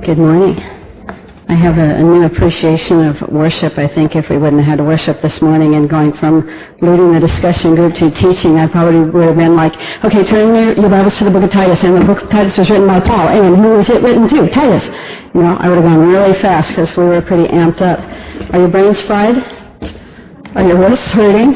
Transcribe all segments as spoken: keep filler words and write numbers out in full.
Good morning. I have a, a new appreciation of worship. I think if we wouldn't have had to worship this morning and going from leading the discussion group to teaching, I probably would have been like, okay, turn your, your Bibles to the book of Titus, and the book of Titus was written by Paul, and who was it written to? Titus. You know, I would have gone really fast because we were pretty amped up. Are your brains fried? Are your wrists hurting?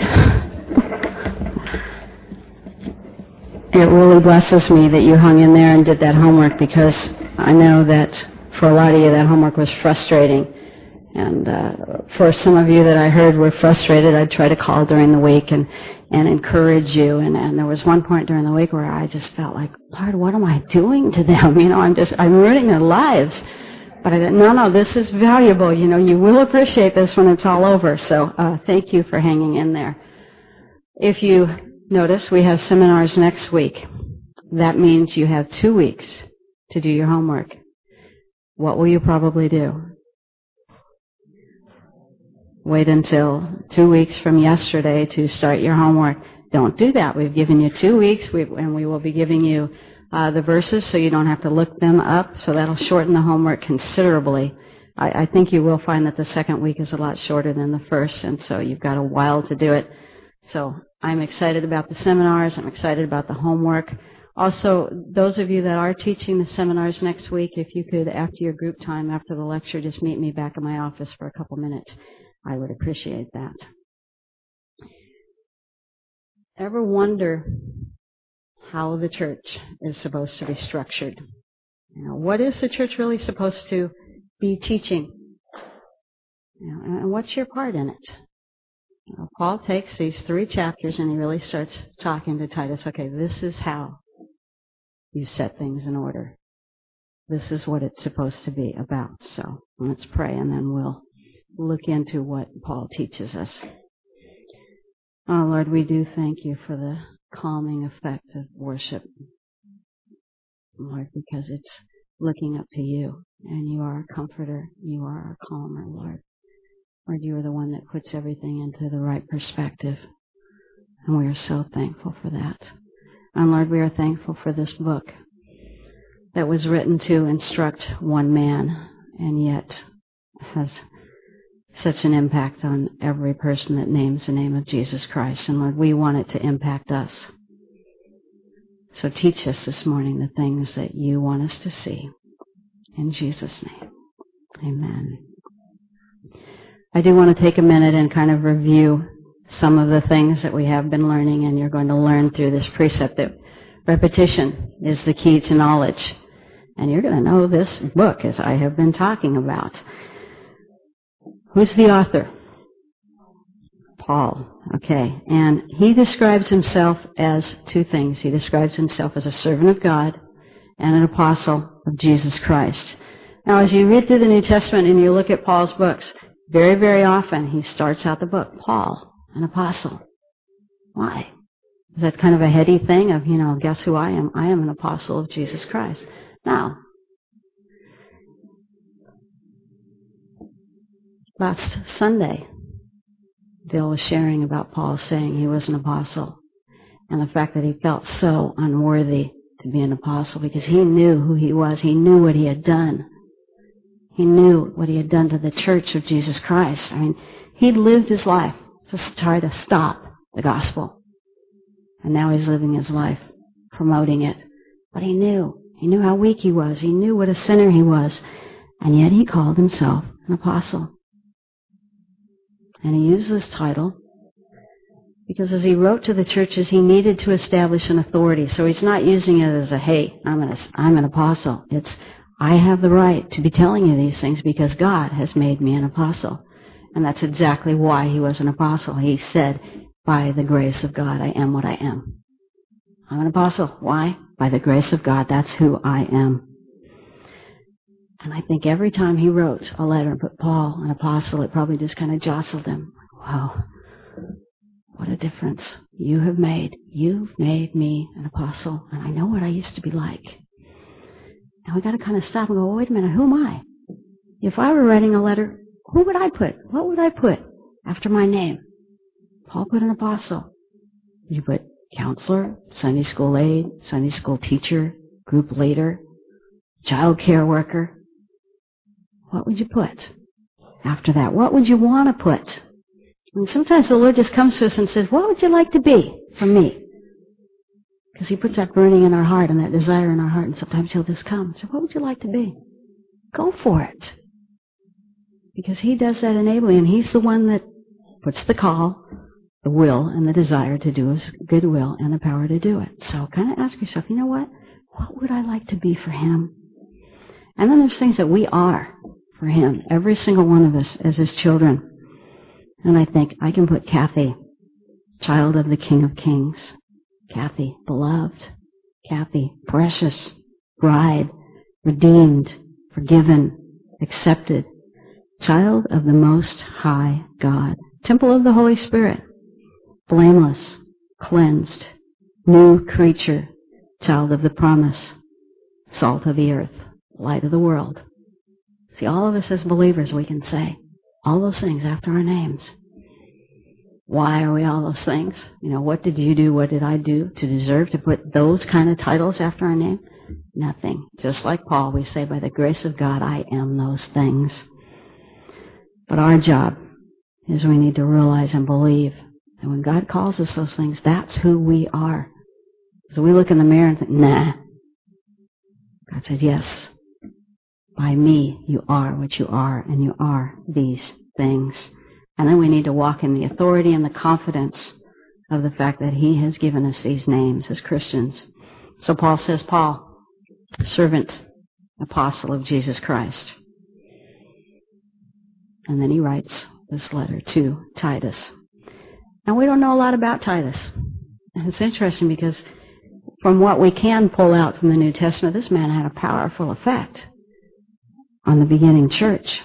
It really blesses me that you hung in there and did that homework, because I know that for a lot of you that homework was frustrating. And uh, for some of you that I heard were frustrated, I'd try to call during the week and, and encourage you. And, and there was one point during the week where I just felt like, Lord, what am I doing to them? You know, I'm just, I'm ruining their lives. But I said, no, no, this is valuable. You know, you will appreciate this when it's all over. So uh, thank you for hanging in there. If you notice, we have seminars next week. That means you have two weeks to do your homework. What will you probably do? Wait until two weeks from yesterday to start your homework. Don't do that. We've given you two weeks, we, and we will be giving you uh, the verses so you don't have to look them up, so that'll shorten the homework considerably. I, I think you will find that the second week is a lot shorter than the first, and so you've got a while to do it. So I'm excited about the seminars. I'm excited about the homework. Also, those of you that are teaching the seminars next week, if you could, after your group time, after the lecture, just meet me back in my office for a couple minutes, I would appreciate that. Ever wonder how the church is supposed to be structured? You know, what is the church really supposed to be teaching? You know, and what's your part in it? You know, Paul takes these three chapters and he really starts talking to Titus. Okay, this is how you set things in order. This is what it's supposed to be about. So let's pray, and then we'll look into what Paul teaches us. Oh, Lord, we do thank you for the calming effect of worship, Lord, because it's looking up to you, and you are a comforter. You are our calmer, Lord. Lord, you are the one that puts everything into the right perspective, and we are so thankful for that. And Lord, we are thankful for this book that was written to instruct one man, and yet has such an impact on every person that names the name of Jesus Christ. And Lord, we want it to impact us. So teach us this morning the things that you want us to see. In Jesus' name, amen. I do want to take a minute and kind of review some of the things that we have been learning, and you're going to learn through this precept that repetition is the key to knowledge. And you're going to know this book, as I have been talking about. Who's the author? Paul. Okay. And he describes himself as two things. He describes himself as a servant of God and an apostle of Jesus Christ. Now, as you read through the New Testament and you look at Paul's books, very, very often he starts out the book, Paul, an apostle. Why? Is that kind of a heady thing of, you know, guess who I am? I am an apostle of Jesus Christ. Now, last Sunday, Bill was sharing about Paul saying he was an apostle, and the fact that he felt so unworthy to be an apostle because he knew who he was. He knew what he had done. He knew what he had done to the church of Jesus Christ. I mean, he'd lived his life to try to stop the gospel. And now he's living his life promoting it. But he knew. He knew how weak he was. He knew what a sinner he was. And yet he called himself an apostle. And he used this title because as he wrote to the churches, he needed to establish an authority. So he's not using it as a, hey, I'm an, I'm an apostle. It's, I have the right to be telling you these things because God has made me an apostle. And that's exactly why he was an apostle. He said, by the grace of God, I am what I am. I'm an apostle. Why? By the grace of God, that's who I am. And I think every time he wrote a letter and put Paul, an apostle, it probably just kind of jostled him. Wow, what a difference you have made. You've made me an apostle, and I know what I used to be like. And we got to kind of stop and go, well, wait a minute, who am I? If I were writing a letter, who would I put? What would I put after my name? Paul put an apostle. You put counselor, Sunday school aide, Sunday school teacher, group leader, child care worker. what would you put after that? What would you want to put? And sometimes the Lord just comes to us and says, what would you like to be from me? Because He puts that burning in our heart and that desire in our heart, and sometimes He'll just come and say, what would you like to be? Go for it. Because He does that enabling, and He's the one that puts the call, the will, and the desire to do His good will and the power to do it. So kind of ask yourself, you know what? What would I like to be for Him? And then there's things that we are for Him, every single one of us as His children. And I think I can put Kathy, child of the King of Kings. Kathy, beloved. Kathy, precious, bride, redeemed, forgiven, accepted, child of the Most High God, temple of the Holy Spirit, blameless, cleansed, new creature, child of the promise, salt of the earth, light of the world. See, all of us as believers, we can say all those things after our names. Why are we all those things? You know, what did you do, what did I do to deserve to put those kind of titles after our name? Nothing. Just like Paul, we say, by the grace of God, I am those things. But our job is we need to realize and believe that when God calls us those things, that's who we are. So we look in the mirror and think, nah. God said, yes. By me, you are what you are, and you are these things. And then we need to walk in the authority and the confidence of the fact that He has given us these names as Christians. So Paul says, Paul, servant, apostle of Jesus Christ. And then he writes this letter to Titus. Now, we don't know a lot about Titus. And it's interesting because from what we can pull out from the New Testament, this man had a powerful effect on the beginning church.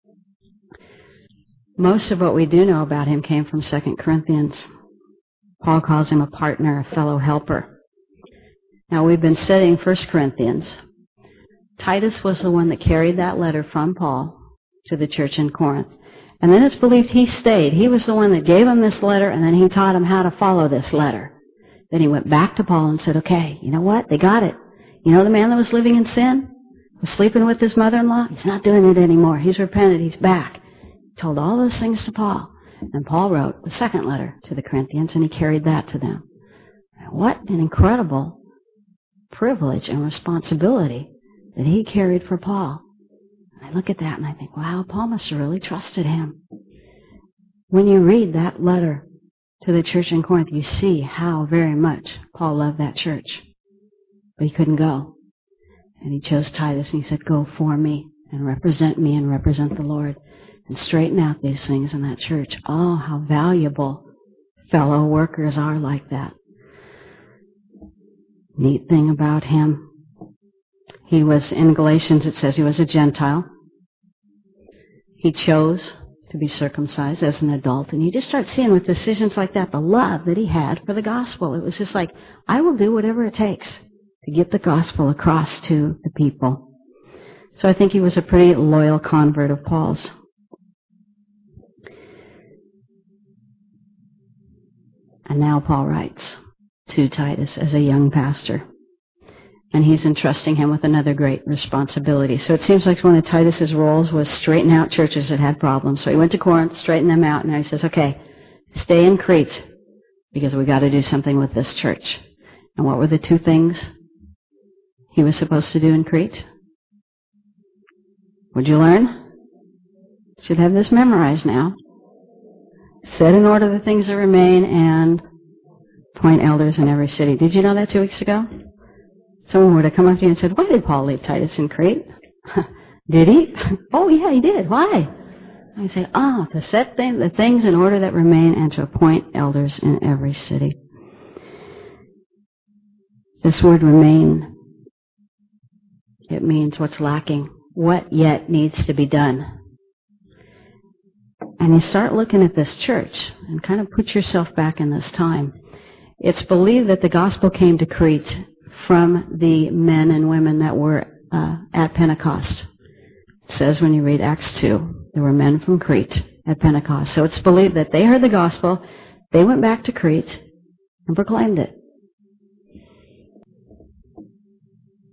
Most of what we do know about him came from Second Corinthians. Paul calls him a partner, a fellow helper. Now, we've been studying First Corinthians. Titus was the one that carried that letter from Paul to the church in Corinth. And then it's believed he stayed. He was the one that gave him this letter, and then he taught him how to follow this letter. Then he went back to Paul and said, okay, you know what? They got it. You know the man that was living in sin? Was sleeping with his mother-in-law? He's not doing it anymore. He's repented. He's back. He told all those things to Paul. And Paul wrote the second letter to the Corinthians, and he carried that to them. What an incredible privilege and responsibility that he carried for Paul. And I look at that and I think, wow, Paul must have really trusted him. When you read that letter to the church in Corinth, you see how very much Paul loved that church. But he couldn't go. And he chose Titus and he said, go for me and represent me and represent the Lord and straighten out these things in that church. Oh, how valuable fellow workers are like that. Neat thing about him, he was, in Galatians it says he was a Gentile. He chose to be circumcised as an adult. And you just start seeing with decisions like that the love that he had for the gospel. It was just like, I will do whatever it takes to get the gospel across to the people. So I think he was a pretty loyal convert of Paul's. And now Paul writes to Titus as a young pastor. And he's entrusting him with another great responsibility. So it seems like one of Titus's roles was straighten out churches that had problems. So he went to Corinth, straightened them out, and now he says, okay, stay in Crete because we got to do something with this church. And what were the two things he was supposed to do in Crete? Would you learn? Should have this memorized now. Set in order the things that remain and appoint elders in every city. Did you know that two weeks ago? Someone would have come up to you and said, why did Paul leave Titus in Crete? Did he? Oh, yeah, he did. Why? I say, ah, to set th- the things in order that remain and to appoint elders in every city. This word remain, it means what's lacking, what yet needs to be done. And you start looking at this church and kind of put yourself back in this time. It's believed that the gospel came to Crete from the men and women that were uh, at Pentecost. It says when you read Acts two, there were men from Crete at Pentecost. So it's believed that they heard the gospel, they went back to Crete and proclaimed it.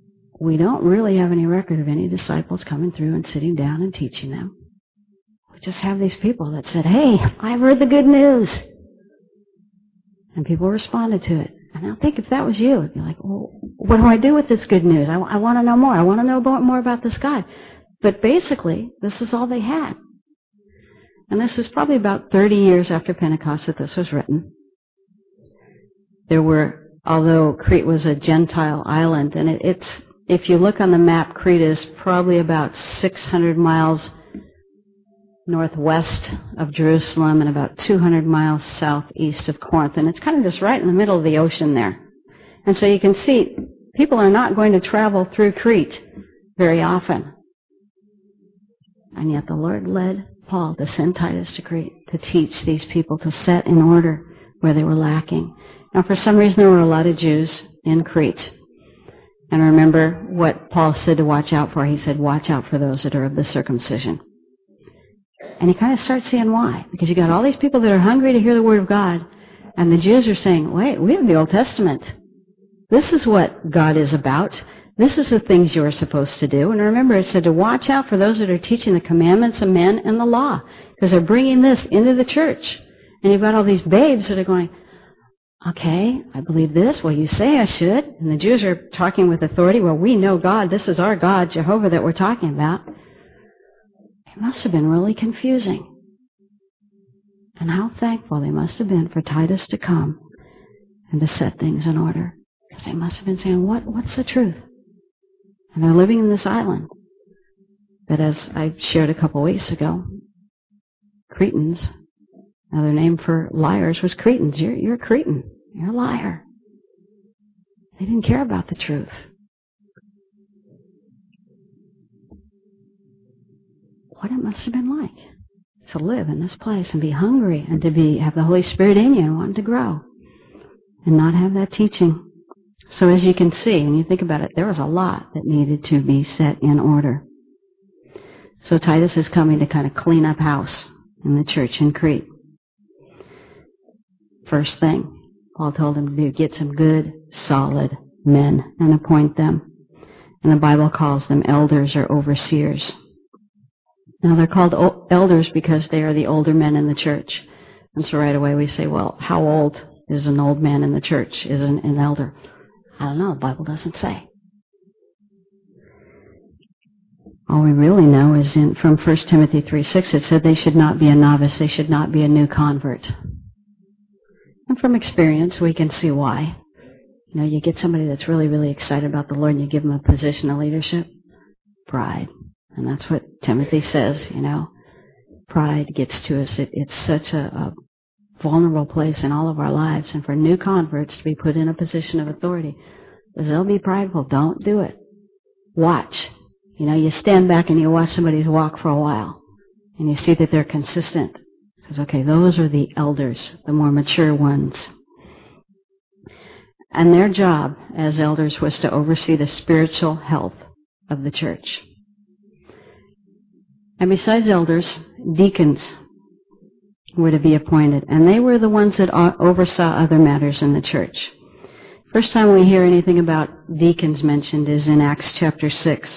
we don't really have any record of any disciples coming through and sitting down and teaching them. We just have these people that said, hey, I've heard the good news. And people responded to it. And I think if that was you, it'd be like, well, what do I do with this good news? I, I want to know more. I want to know more about this God. But basically, this is all they had. And this is probably about thirty years after Pentecost that this was written. There were, although Crete was a Gentile island, and it, it's, if you look on the map, Crete is probably about six hundred miles northwest of Jerusalem and about two hundred miles southeast of Corinth. And it's kind of just right in the middle of the ocean there. And so you can see people are not going to travel through Crete very often. And yet the Lord led Paul to send Titus to Crete to teach these people to set in order where they were lacking. Now, for some reason, there were a lot of Jews in Crete. And remember what Paul said to watch out for. He said, watch out for those that are of the circumcision. And you kind of start seeing why. Because you got all these people that are hungry to hear the Word of God, and the Jews are saying, wait, we have the Old Testament. This is what God is about. This is the things you are supposed to do. And remember, it said to watch out for those that are teaching the commandments of men and the law, because they're bringing this into the church. And you've got all these babes that are going, okay, I believe this. Well, you say I should. And the Jews are talking with authority. Well, we know God. This is our God, Jehovah, that we're talking about. It must have been really confusing. And how thankful they must have been for Titus to come and to set things in order. Because they must have been saying, what, what's the truth? And they're living in this island that, as I shared a couple weeks ago, Cretans, another name for liars was Cretans. You're, you're a Cretan. You're a liar. They didn't care about the truth. What it must have been like to live in this place and be hungry and to be have the Holy Spirit in you and want to grow and not have that teaching. So as you can see, when you think about it, there was a lot that needed to be set in order. So Titus is coming to kind of clean up house in the church in Crete. First thing Paul told him to do, get some good, solid men and appoint them. And the Bible calls them elders or overseers. Now they're called elders because they are the older men in the church. And so right away we say, well, how old is an old man in the church? Is an, an elder? I don't know. The Bible doesn't say. All we really know is in from First Timothy three six, it said they should not be a novice. They should not be a new convert. And from experience, we can see why. You know, you get somebody that's really, really excited about the Lord and you give them a position of leadership. Pride. And that's what Timothy says, you know. Pride gets to us. It, it's such a, a vulnerable place in all of our lives. And for new converts to be put in a position of authority, because they'll be prideful. Don't do it. Watch. You know, you stand back and you watch somebody's walk for a while. And you see that they're consistent. Because, okay, those are the elders, the more mature ones. And their job as elders was to oversee the spiritual health of the church. And besides elders, deacons were to be appointed. And they were the ones that oversaw other matters in the church. First time we hear anything about deacons mentioned is in Acts chapter six.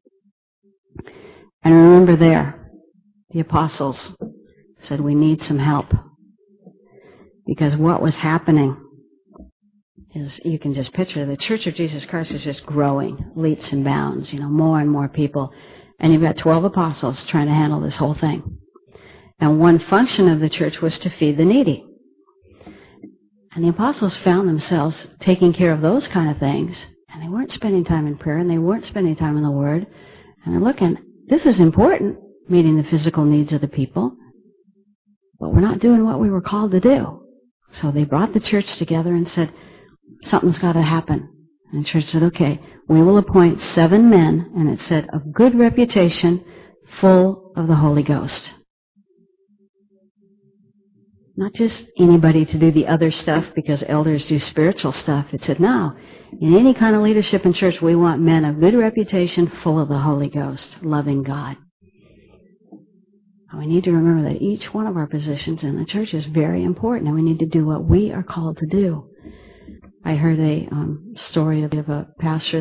And remember there, the apostles said we need some help. Because what was happening is, you can just picture, the Church of Jesus Christ is just growing, leaps and bounds, you know, more and more people. And you've got twelve apostles trying to handle this whole thing. And one function of the church was to feed the needy. And the apostles found themselves taking care of those kind of things. And they weren't spending time in prayer, and they weren't spending time in the Word. And they're looking, this is important, meeting the physical needs of the people. But we're not doing what we were called to do. So they brought the church together and said, something's got to happen. And the church said, okay, we will appoint seven men, and it said, of good reputation, full of the Holy Ghost. Not just anybody to do the other stuff because elders do spiritual stuff. It said, no, in any kind of leadership in church, we want men of good reputation, full of the Holy Ghost, loving God. And we need to remember that each one of our positions in the church is very important, and we need to do what we are called to do. I heard a um, story of a pastor that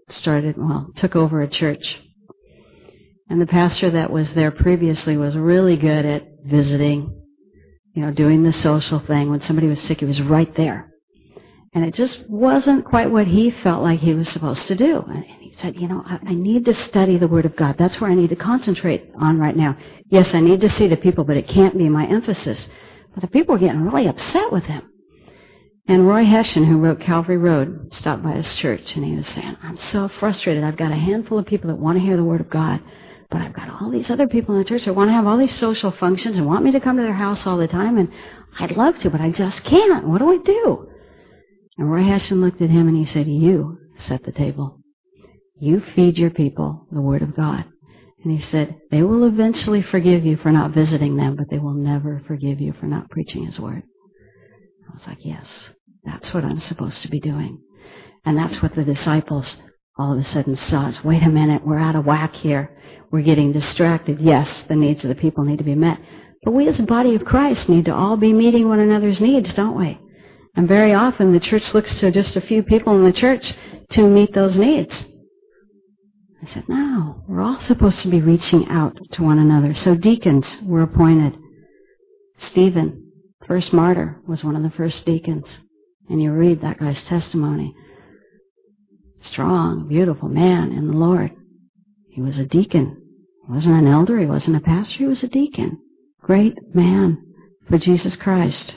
started, well, took over a church. And the pastor that was there previously was really good at visiting, you know, doing the social thing. When somebody was sick, he was right there. And it just wasn't quite what he felt like he was supposed to do. And he said, you know, I, I need to study the Word of God. That's where I need to concentrate on right now. Yes, I need to see the people, but it can't be my emphasis. But the people were getting really upset with him. And Roy Hession, who wrote Calvary Road, stopped by his church, and he was saying, I'm so frustrated. I've got a handful of people that want to hear the Word of God, but I've got all these other people in the church that want to have all these social functions and want me to come to their house all the time, and I'd love to, but I just can't. What do I do? And Roy Hession looked at him and he said, you set the table. You feed your people the Word of God. And he said, they will eventually forgive you for not visiting them, but they will never forgive you for not preaching His Word. I was like, yes, that's what I'm supposed to be doing. And that's what the disciples all of a sudden saw. Is, wait a minute, we're out of whack here. We're getting distracted. Yes, the needs of the people need to be met. But we as the body of Christ need to all be meeting one another's needs, don't we? And very often the church looks to just a few people in the church to meet those needs. I said, no, we're all supposed to be reaching out to one another. So deacons were appointed. Stephen, first martyr, was one of the first deacons. And you read that guy's testimony. Strong, beautiful man in the Lord. He was a deacon. He wasn't an elder. He wasn't a pastor. He was a deacon. Great man for Jesus Christ.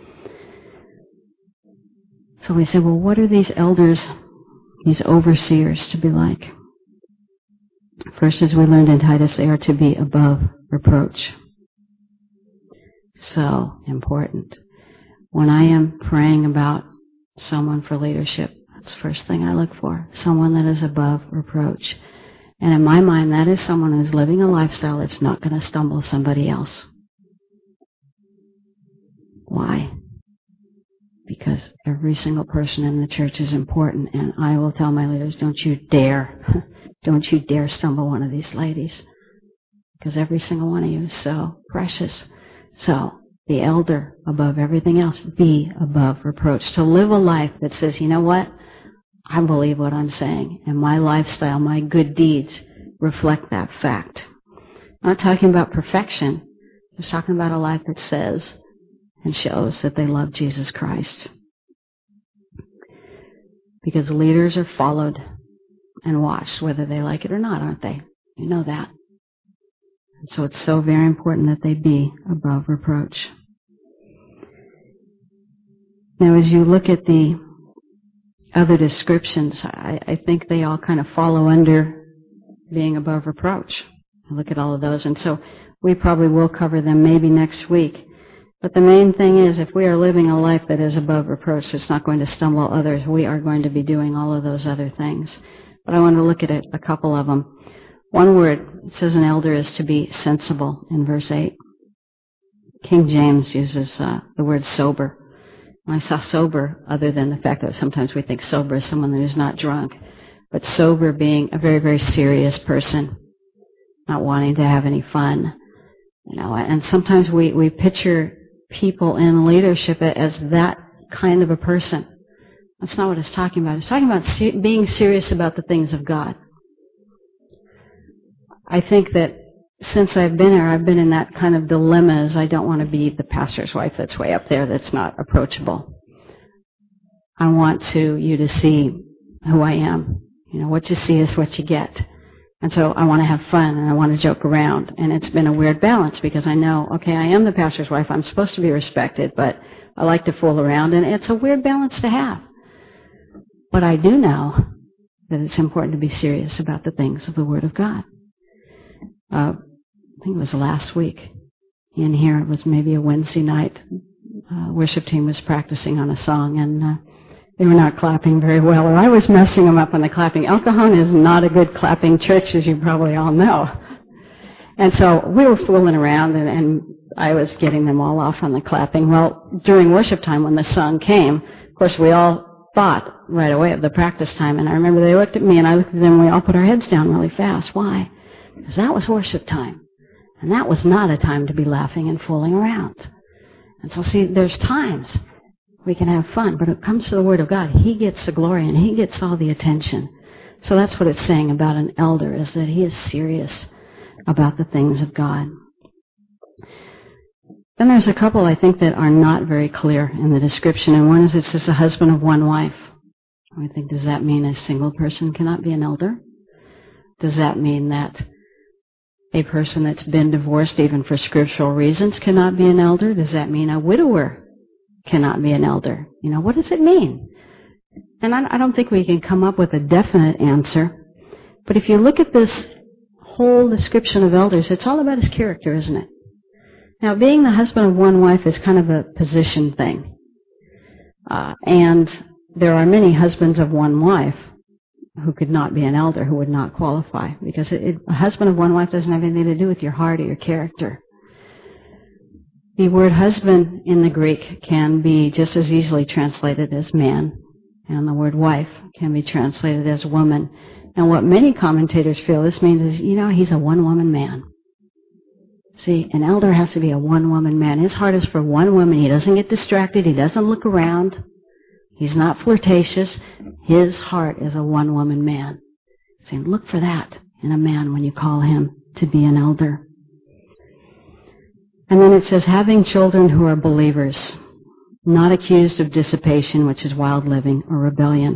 So we said, well, what are these elders, these overseers to be like? First, as we learned in Titus, they are to be above reproach. So important. When I am praying about someone for leadership, that's the first thing I look for. Someone that is above reproach. And in my mind, that is someone who's living a lifestyle that's not going to stumble somebody else. Why? Because every single person in the church is important, and I will tell my leaders, don't you dare, don't you dare stumble one of these ladies, because every single one of you is so precious. So, the elder above everything else, be above reproach. To live a life that says, you know what, I believe what I'm saying, and my lifestyle, my good deeds reflect that fact. I'm not talking about perfection, I'm just talking about a life that says and shows that they love Jesus Christ. Because leaders are followed and watched, whether they like it or not, aren't they? You know that. And so it's so very important that they be above reproach. Now, as you look at the other descriptions, I, I think they all kind of follow under being above reproach. I look at all of those, and so we probably will cover them maybe next week. But the main thing is, if we are living a life that is above reproach, it's not going to stumble others. We are going to be doing all of those other things. But I want to look at it, a couple of them. One word, it says an elder is to be sensible in verse eight. King James uses uh, the word sober. When I saw sober, other than the fact that sometimes we think sober is someone who's not drunk, but sober being a very, very serious person, not wanting to have any fun. You know, and sometimes we, we picture people in leadership as that kind of a person. That's not what it's talking about. It's talking about se- being serious about the things of God. I think that since I've been here, I've been in that kind of dilemma as I don't want to be the pastor's wife that's way up there that's not approachable. I want to you to see who I am. You know, what you see is what you get. And so I want to have fun and I want to joke around. And it's been a weird balance because I know, okay, I am the pastor's wife. I'm supposed to be respected, but I like to fool around. And it's a weird balance to have. But I do know that it's important to be serious about the things of the Word of God. Uh, I think it was last week in here. It was maybe a Wednesday night. Uh, worship team was practicing on a song, and uh, they were not clapping very well, or I was messing them up on the clapping. El Cajon is not a good clapping church, as you probably all know. And so we were fooling around, and, and I was getting them all off on the clapping. Well, during worship time, when the song came, of course, we all thought right away of the practice time, and I remember they looked at me, and I looked at them, and we all put our heads down really fast. Why? Because that was worship time. And that was not a time to be laughing and fooling around. And so, see, there's times we can have fun, but when it comes to the Word of God, He gets the glory and He gets all the attention. So that's what it's saying about an elder, is that he is serious about the things of God. Then there's a couple, I think, that are not very clear in the description, and one is it says a husband of one wife. I think, does that mean a single person cannot be an elder? Does that mean that a person that's been divorced, even for scriptural reasons, cannot be an elder? Does that mean a widower cannot be an elder? You know, what does it mean? And I don't think we can come up with a definite answer. But if you look at this whole description of elders, it's all about his character, isn't it? Now, being the husband of one wife is kind of a position thing. Uh, and there are many husbands of one wife who could not be an elder, who would not qualify. Because it, it, a husband of one wife doesn't have anything to do with your heart or your character. The word husband in the Greek can be just as easily translated as man. And the word wife can be translated as woman. And what many commentators feel this means is, you know, he's a one-woman man. See, an elder has to be a one-woman man. His heart is for one woman. He doesn't get distracted. He doesn't look around. He's not flirtatious. His heart is a one-woman man. Saying, look for that in a man when you call him to be an elder. And then it says, having children who are believers, not accused of dissipation, which is wild living, or rebellion.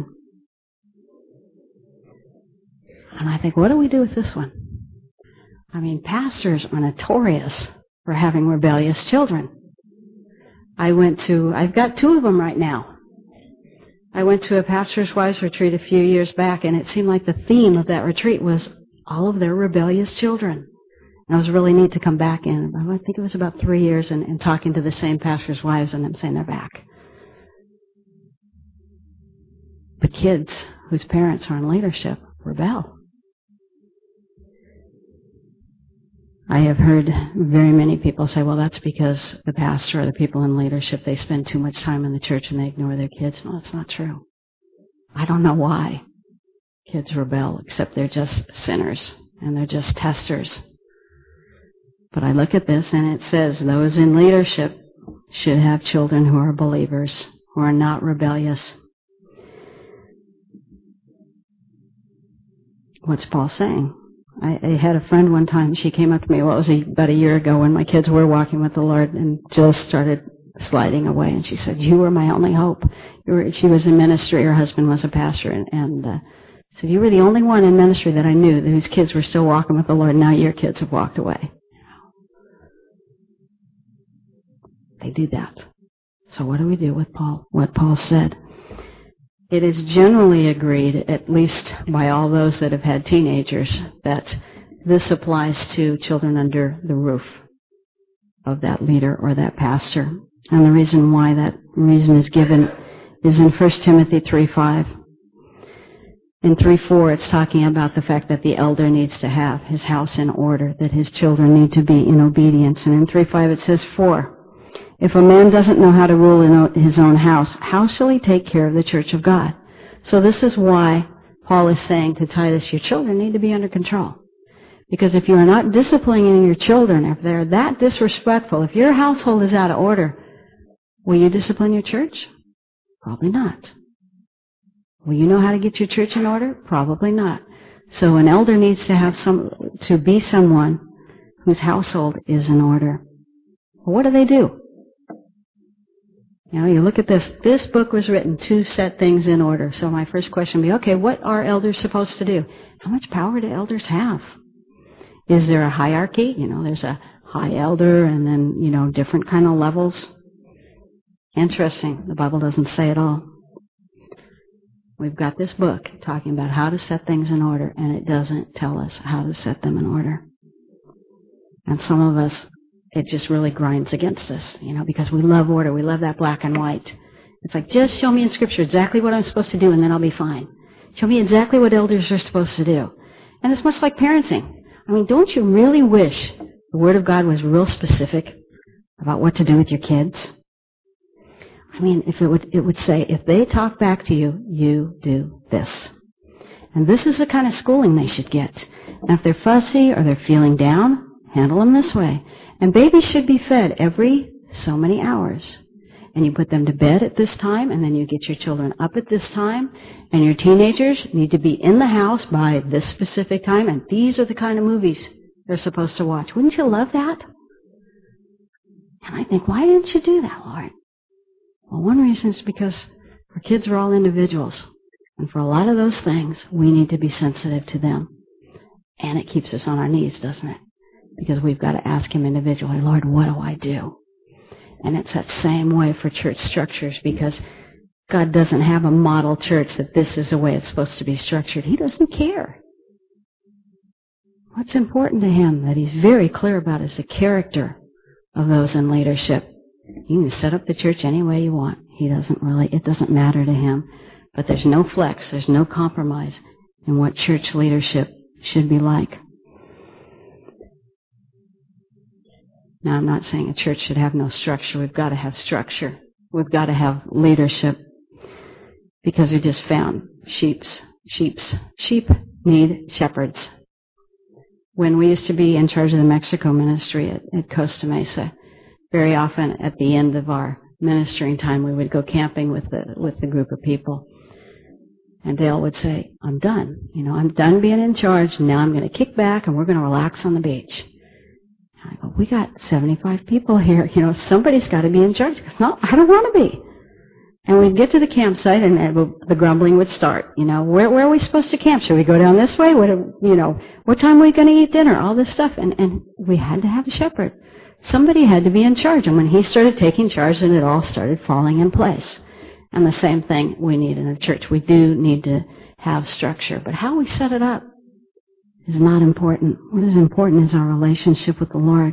And I think, what do we do with this one? I mean, pastors are notorious for having rebellious children. I went to, I've got two of them right now. I went to a pastor's wives retreat a few years back, and it seemed like the theme of that retreat was all of their rebellious children. And it was really neat to come back in. I think it was about three years and, and talking to the same pastor's wives, and them saying they're back. The kids whose parents are in leadership rebel. I have heard very many people say, well, that's because the pastor or the people in leadership, they spend too much time in the church and they ignore their kids. No, that's not true. I don't know why kids rebel, except they're just sinners and they're just testers. But I look at this and it says those in leadership should have children who are believers, who are not rebellious. What's Paul saying? I, I had a friend one time, she came up to me, what was it, about a year ago when my kids were walking with the Lord and just started sliding away. And she said, you were my only hope. You were, she was in ministry, her husband was a pastor, and, and uh, said, you were the only one in ministry that I knew whose kids were still walking with the Lord. Now your kids have walked away. They do that. So what do we do with Paul? What Paul said? It is generally agreed, at least by all those that have had teenagers, that this applies to children under the roof of that leader or that pastor. And the reason why that reason is given is in First Timothy three five. In three four, it's talking about the fact that the elder needs to have his house in order, that his children need to be in obedience. And in three five it says, for if a man doesn't know how to rule in his own house, how shall he take care of the church of God? So this is why Paul is saying to Titus, your children need to be under control. Because if you are not disciplining your children, if they're that disrespectful, if your household is out of order, will you discipline your church? Probably not. Will you know how to get your church in order? Probably not. So an elder needs to have some, to be someone whose household is in order. Well, what do they do? You know, you look at this. This book was written to set things in order. So my first question would be, okay, what are elders supposed to do? How much power do elders have? Is there a hierarchy? You know, there's a high elder and then, you know, different kind of levels. Interesting. The Bible doesn't say it all. We've got this book talking about how to set things in order, and it doesn't tell us how to set them in order. And some of us, it just really grinds against us, you know, because we love order. We love that black and white. It's like, just show me in Scripture exactly what I'm supposed to do, and then I'll be fine. Show me exactly what elders are supposed to do. And it's much like parenting. I mean, don't you really wish the Word of God was real specific about what to do with your kids? I mean, if it would, it would say, if they talk back to you, you do this. And this is the kind of schooling they should get. And if they're fussy or they're feeling down, handle them this way. And babies should be fed every so many hours. and you put them to bed at this time, and then you get your children up at this time, and your teenagers need to be in the house by this specific time, and these are the kind of movies they're supposed to watch. Wouldn't you love that? And I think, why didn't you do that, Lord? Well, one reason is because our kids are all individuals, and for a lot of those things, we need to be sensitive to them. And it keeps us on our knees, doesn't it? Because we've got to ask Him individually, Lord, what do I do? And it's that same way for church structures, because God doesn't have a model church that this is the way it's supposed to be structured. He doesn't care. What's important to Him that He's very clear about is the character of those in leadership. You can set up the church any way you want. He doesn't really, it doesn't matter to Him. But there's no flex, there's no compromise in what church leadership should be like. Now, I'm not saying a church should have no structure. We've got to have structure. We've got to have leadership, because we just found sheep's, sheep's, sheep need shepherds. When we used to be in charge of the Mexico ministry at, at Costa Mesa, very often at the end of our ministering time, we would go camping with the with the group of people. And Dale would say, I'm done. You know, I'm done being in charge. Now I'm going to kick back and we're going to relax on the beach. I go, we got seventy-five people here. You know, somebody's got to be in charge. Because no, I don't want to be. And we'd get to the campsite and the grumbling would start. You know, where where are we supposed to camp? Should we go down this way? What, you know, what time are we going to eat dinner? All this stuff. And, and we had to have a shepherd. Somebody had to be in charge. And when he started taking charge, then it all started falling in place. And the same thing we need in a church. We do need to have structure. But how we set it up is not important. What is important is our relationship with the Lord.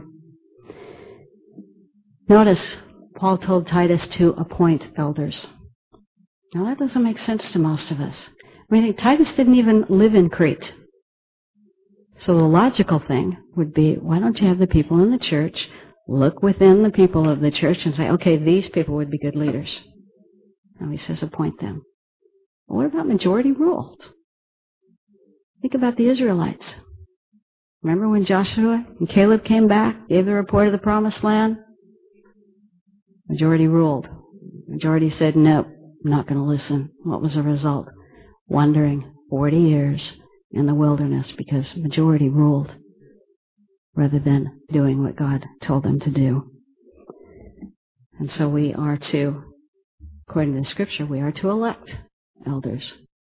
Notice, Paul told Titus to appoint elders. Now that doesn't make sense to most of us. I mean, Titus didn't even live in Crete. So the logical thing would be, why don't you have the people in the church look within the people of the church and say, okay, these people would be good leaders. Now he says appoint them. Well, what about majority rule? Think about the Israelites. Remember when Joshua and Caleb came back, gave the report of the promised land? Majority ruled. Majority said, nope, I'm not going to listen. What was the result? Wandering forty years in the wilderness because majority ruled rather than doing what God told them to do. And so we are to, according to the Scripture, we are to elect elders.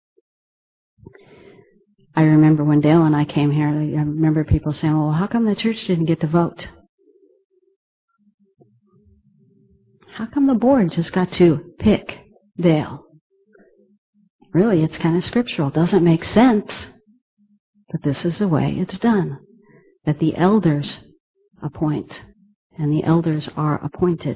I remember when Dale and I came here, I remember people saying, well, how come the church didn't get to vote? How come the board just got to pick Dale? Really, it's kind of scriptural. It doesn't make sense. But this is the way it's done. That the elders appoint, and the elders are appointed.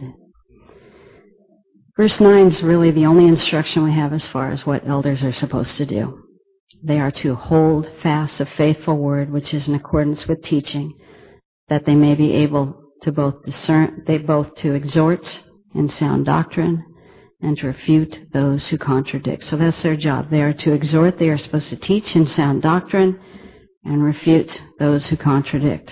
Verse nine is really the only instruction we have as far as what elders are supposed to do. They are to hold fast the faithful word, which is in accordance with teaching, that they may be able to both discern, they both to exhort in sound doctrine, and to refute those who contradict. So that's their job. They are to exhort, they are supposed to teach in sound doctrine, and refute those who contradict.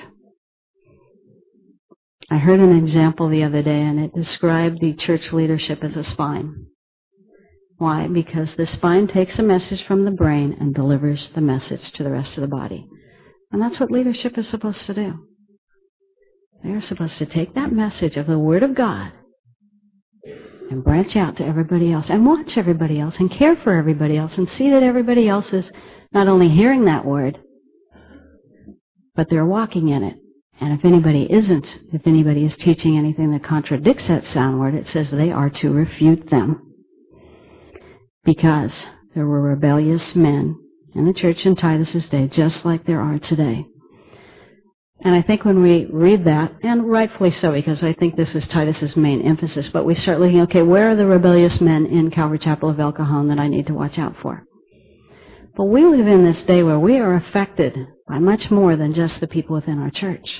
I heard an example the other day, and it described the church leadership as a spine. Why? Because the spine takes a message from the brain and delivers the message to the rest of the body. And that's what leadership is supposed to do. They're supposed to take that message of the Word of God and branch out to everybody else and watch everybody else and care for everybody else and see that everybody else is not only hearing that Word, but they're walking in it. And if anybody isn't, if anybody is teaching anything that contradicts that sound word, it says they are to refute them. Because there were rebellious men in the church in Titus's day, just like there are today. And I think when we read that, and rightfully so, because I think this is Titus's main emphasis, but we start looking, okay, where are the rebellious men in Calvary Chapel of El Cajon that I need to watch out for? But we live in this day where we are affected by much more than just the people within our church.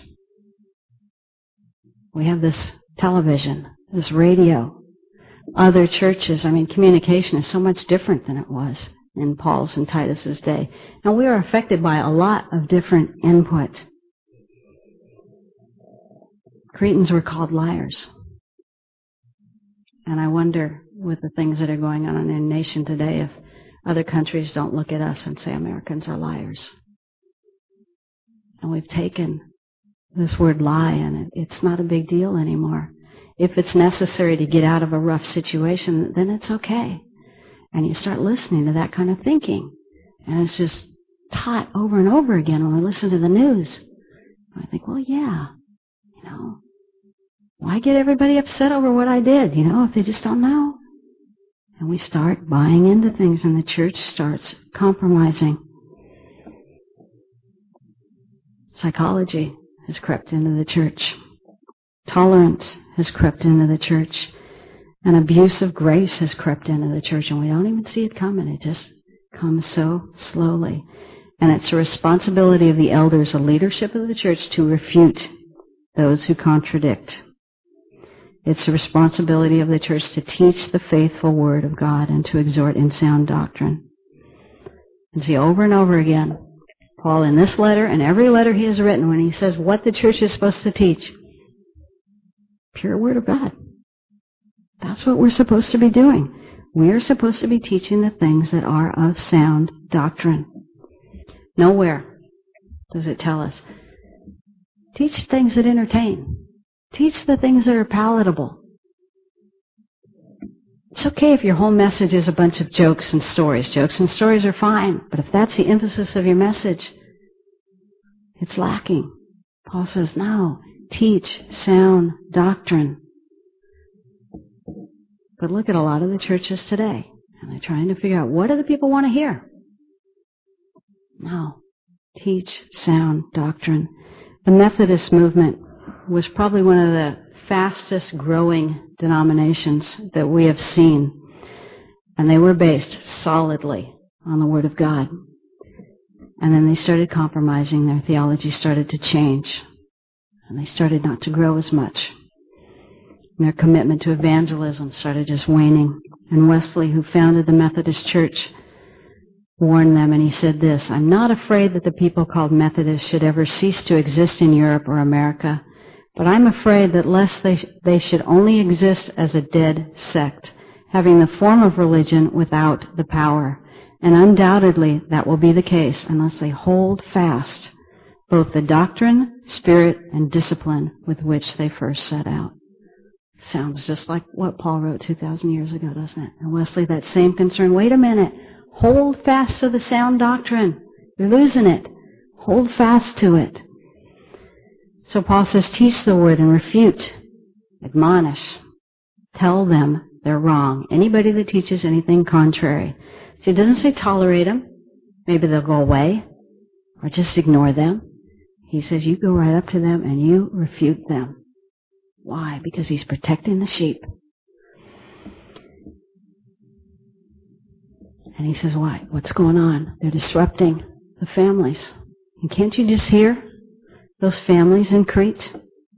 We have this television, this radio, other churches. I mean, communication is so much different than it was in Paul's and Titus's day. And we are affected by a lot of different input. Cretans were called liars. And I wonder, with the things that are going on in our nation today, if other countries don't look at us and say Americans are liars. And we've taken this word lie, and it, it's not a big deal anymore. If it's necessary to get out of a rough situation, then it's okay. And you start listening to that kind of thinking. And it's just taught over and over again when we listen to the news. I think, well, yeah, you know, why get everybody upset over what I did, you know, if they just don't know? And we start buying into things, and the church starts compromising. Psychology has crept into the church. Tolerance has crept into the church. An abuse of grace has crept into the church, and we don't even see it coming. It just comes so slowly. And it's the responsibility of the elders, the leadership of the church, to refute those who contradict. It's the responsibility of the church to teach the faithful word of God and to exhort in sound doctrine. And see, over and over again, Paul, in this letter and every letter he has written, when he says what the church is supposed to teach, pure word of God. That's what we're supposed to be doing. We are supposed to be teaching the things that are of sound doctrine. Nowhere does it tell us, teach things that entertain. Teach the things that are palatable. It's okay if your whole message is a bunch of jokes and stories. Jokes and stories are fine, but if that's the emphasis of your message, it's lacking. Paul says, no, teach sound doctrine. But look at a lot of the churches today, and they're trying to figure out, what do the people want to hear? No, teach sound doctrine. The Methodist movement was probably one of the fastest growing denominations that we have seen. And they were based solidly on the Word of God. And then they started compromising. Their theology started to change. And they started not to grow as much. And their commitment to evangelism started just waning. And Wesley, who founded the Methodist Church, warned them, and he said this, I'm not afraid that the people called Methodists should ever cease to exist in Europe or America, but I'm afraid that lest they, sh- they should only exist as a dead sect, having the form of religion without the power. And undoubtedly that will be the case unless they hold fast both the doctrine, spirit, and discipline with which they first set out. Sounds just like what Paul wrote two thousand years ago, doesn't it? And Wesley, that same concern, wait a minute, hold fast to the sound doctrine. You're losing it. Hold fast to it. So Paul says, teach the word and refute, admonish, tell them they're wrong. Anybody that teaches anything contrary. So he doesn't say tolerate them. Maybe they'll go away or just ignore them. He says you go right up to them and you refute them. Why? Because he's protecting the sheep. And he says, why? What's going on? They're disrupting the families. And can't you just hear those families in Crete?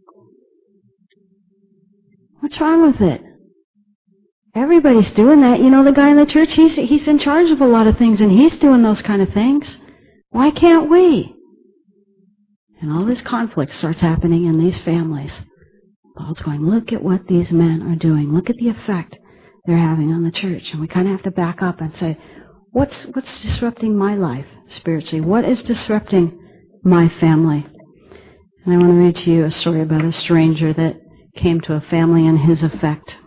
What's wrong with it? Everybody's doing that. You know, the guy in the church, he's, he's in charge of a lot of things, and he's doing those kind of things. Why can't we? And all this conflict starts happening in these families. Paul's going, look at what these men are doing. Look at the effect they're having on the church. And we kind of have to back up and say, what's what's disrupting my life spiritually? What is disrupting my family? And I want to read to you a story about a stranger that came to a family and his effect.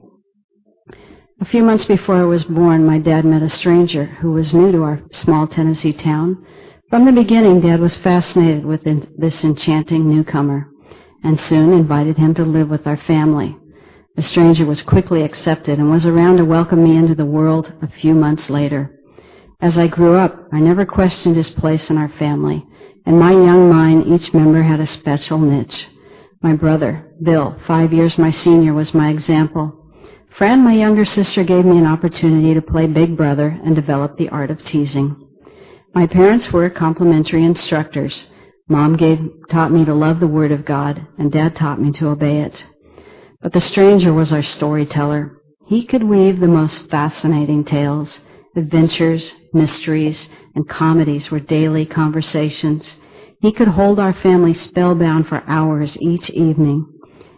A few months before I was born, my dad met a stranger who was new to our small Tennessee town. From the beginning, Dad was fascinated with this enchanting newcomer and soon invited him to live with our family. The stranger was quickly accepted and was around to welcome me into the world a few months later. As I grew up, I never questioned his place in our family. In my young mind, each member had a special niche. My brother, Bill, five years my senior, was my example. Fran, my younger sister, gave me an opportunity to play big brother and develop the art of teasing. My parents were complementary instructors. Mom gave, taught me to love the Word of God, and Dad taught me to obey it. But the stranger was our storyteller. He could weave the most fascinating tales. Adventures, mysteries, and comedies were daily conversations. He could hold our family spellbound for hours each evening.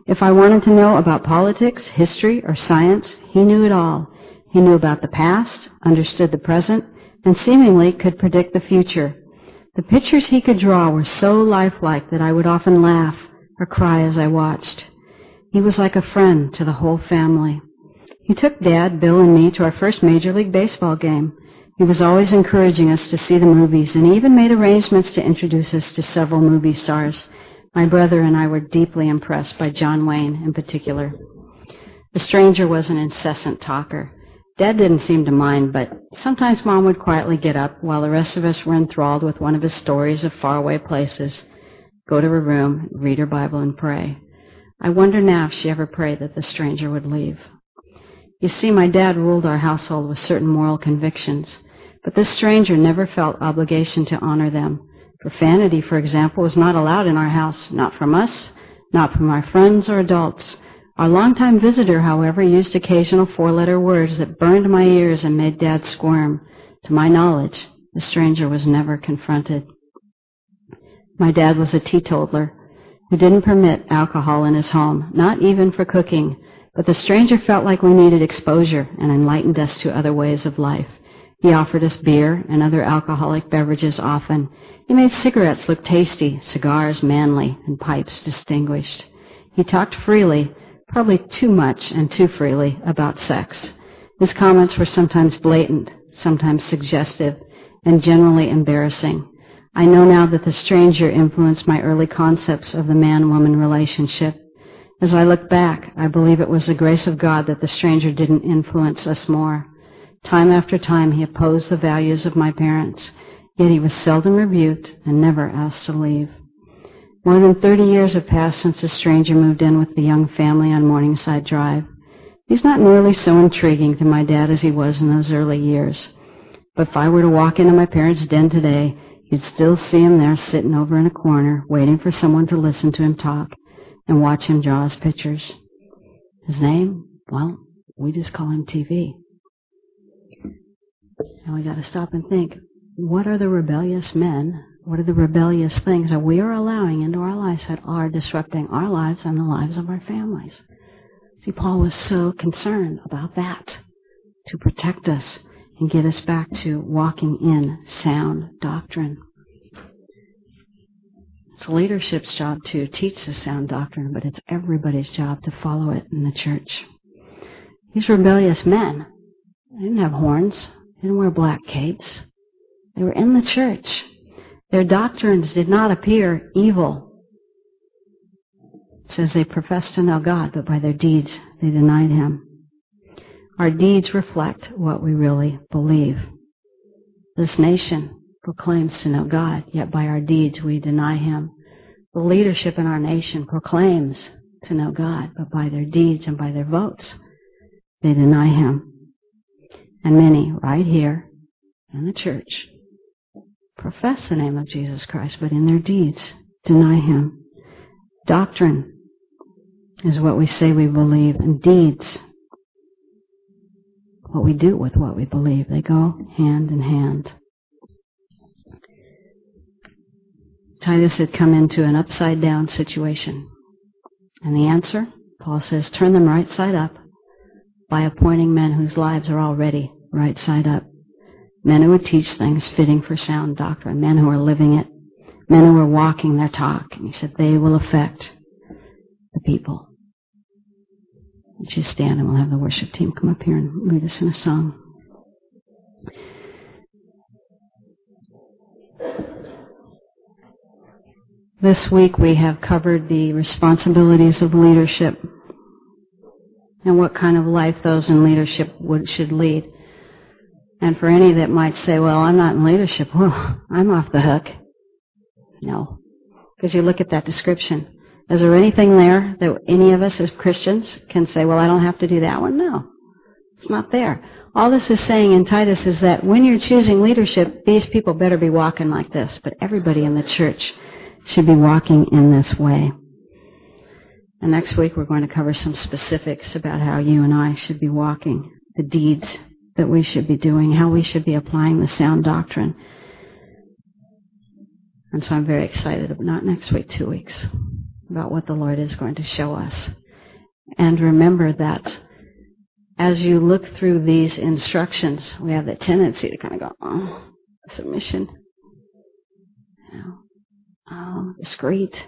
If I wanted to know about politics, history, or science, he knew it all. He knew about the past, understood the present, and seemingly could predict the future. The pictures he could draw were so lifelike that I would often laugh or cry as I watched. He was like a friend to the whole family. He took Dad, Bill, and me to our first Major League Baseball game. He was always encouraging us to see the movies, and he even made arrangements to introduce us to several movie stars. My brother and I were deeply impressed by John Wayne in particular. The stranger was an incessant talker. Dad didn't seem to mind, but sometimes Mom would quietly get up while the rest of us were enthralled with one of his stories of faraway places, go to her room, read her Bible, and pray. I wonder now if she ever prayed that the stranger would leave. You see, my dad ruled our household with certain moral convictions, but this stranger never felt obligation to honor them. Profanity, for example, was not allowed in our house, not from us, not from our friends or adults. Our longtime visitor, however, used occasional four-letter words that burned my ears and made Dad squirm. To my knowledge, the stranger was never confronted. My dad was a teetotaler who didn't permit alcohol in his home, not even for cooking, but the stranger felt like we needed exposure and enlightened us to other ways of life. He offered us beer and other alcoholic beverages often. He made cigarettes look tasty, cigars manly, and pipes distinguished. He talked freely, probably too much and too freely, about sex. His comments were sometimes blatant, sometimes suggestive, and generally embarrassing. I know now that the stranger influenced my early concepts of the man-woman relationship. As I look back, I believe it was the grace of God that the stranger didn't influence us more. Time after time, he opposed the values of my parents, yet he was seldom rebuked and never asked to leave. More than thirty years have passed since the stranger moved in with the young family on Morningside Drive. He's not nearly so intriguing to my dad as he was in those early years. But if I were to walk into my parents' den today, you'd still see him there sitting over in a corner, waiting for someone to listen to him talk and watch him draw his pictures. His name? Well, we just call him T V. And we got to stop and think, what are the rebellious men, what are the rebellious things that we are allowing into our lives that are disrupting our lives and the lives of our families? See, Paul was so concerned about that, to protect us and get us back to walking in sound doctrine. It's leadership's job to teach the sound doctrine, but it's everybody's job to follow it in the church. These rebellious men, they didn't have horns. They didn't wear black capes. They were in the church. Their doctrines did not appear evil. It says they professed to know God, but by their deeds they denied Him. Our deeds reflect what we really believe. This nation proclaims to know God, yet by our deeds we deny Him. The leadership in our nation proclaims to know God, but by their deeds and by their votes they deny Him. And many, right here in the church, profess the name of Jesus Christ, but in their deeds deny Him. Doctrine is what we say we believe, and deeds, what we do with what we believe. They go hand in hand. Titus had come into an upside-down situation. And the answer, Paul says, turn them right side up by appointing men whose lives are already right side up. Men who would teach things fitting for sound doctrine. Men who are living it. Men who are walking their talk. And he said they will affect the people. Would you stand and we'll have the worship team come up here and lead us in a song. This week we have covered the responsibilities of leadership and what kind of life those in leadership would, should lead. And for any that might say, well, I'm not in leadership, well, I'm off the hook. No. Because you look at that description. Is there anything there that any of us as Christians can say, well, I don't have to do that one? No. It's not there. All this is saying in Titus is that when you're choosing leadership, these people better be walking like this. But everybody in the church should be walking in this way. And next week we're going to cover some specifics about how you and I should be walking, the deeds that we should be doing, how we should be applying the sound doctrine. And so I'm very excited, but not next week, two weeks. about what the Lord is going to show us. And remember that as you look through these instructions, we have the tendency to kind of go, oh, submission. You know, oh, discreet.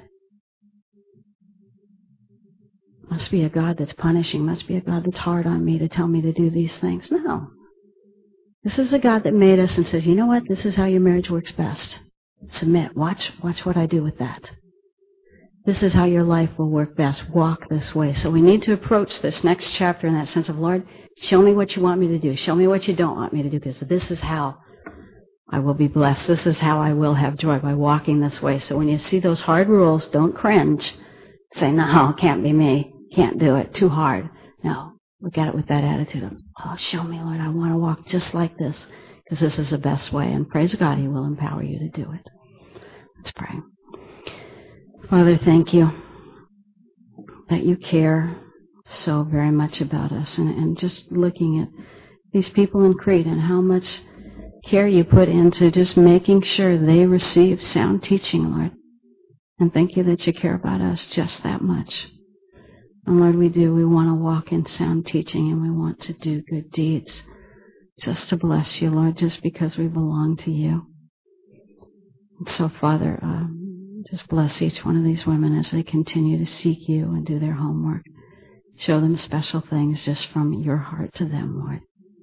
Must be a God that's punishing. Must be a God that's hard on me to tell me to do these things. No. This is a God that made us and says, you know what? This is how your marriage works best. Submit. Watch, watch what I do with that. This is how your life will work best. Walk this way. So we need to approach this next chapter in that sense of, Lord, show me what you want me to do. Show me what you don't want me to do, because this is how I will be blessed. This is how I will have joy, by walking this way. So when you see those hard rules, don't cringe. Say, no, it can't be me. Can't do it. Too hard. No. Look at it with that attitude of, oh, show me, Lord, I want to walk just like this, because this is the best way. And praise God, He will empower you to do it. Let's pray. Father, thank you that you care so very much about us. And, and just looking at these people in Crete and how much care you put into just making sure they receive sound teaching, Lord. And thank you that you care about us just that much. And Lord, we do. We want to walk in sound teaching, and we want to do good deeds just to bless you, Lord, just because we belong to you. And so, Father, um, just bless each one of these women as they continue to seek you and do their homework. Show them special things just from your heart to them, Lord.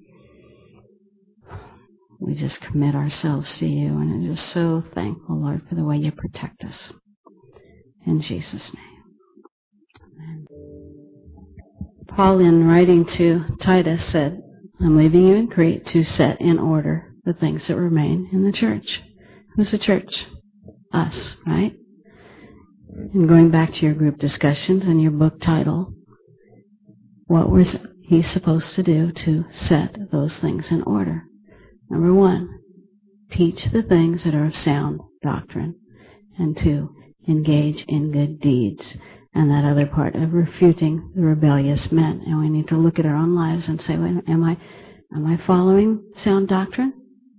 We just commit ourselves to you, and I'm just so thankful, Lord, for the way you protect us. In Jesus' name. Amen. Paul, in writing to Titus, said, I'm leaving you in Crete to set in order the things that remain in the church. Who's the church? Us, right? And going back to your group discussions and your book title, what was he supposed to do to set those things in order? Number one, teach the things that are of sound doctrine. And two, engage in good deeds. And that other part of refuting the rebellious men. And we need to look at our own lives and say, wait, am I, am I following sound doctrine?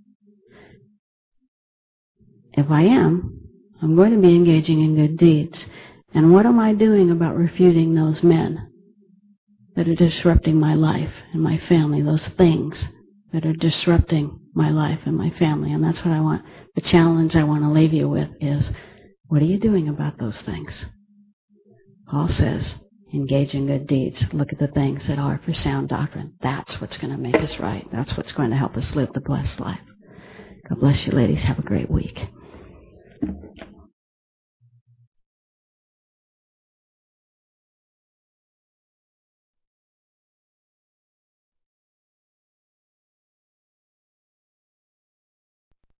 If I am, I'm going to be engaging in good deeds. And what am I doing about refuting those men that are disrupting my life and my family, those things that are disrupting my life and my family? And that's what I want, the challenge I want to leave you with is, what are you doing about those things? Paul says, engage in good deeds. Look at the things that are for sound doctrine. That's what's going to make us right. That's what's going to help us live the blessed life. God bless you, ladies. Have a great week.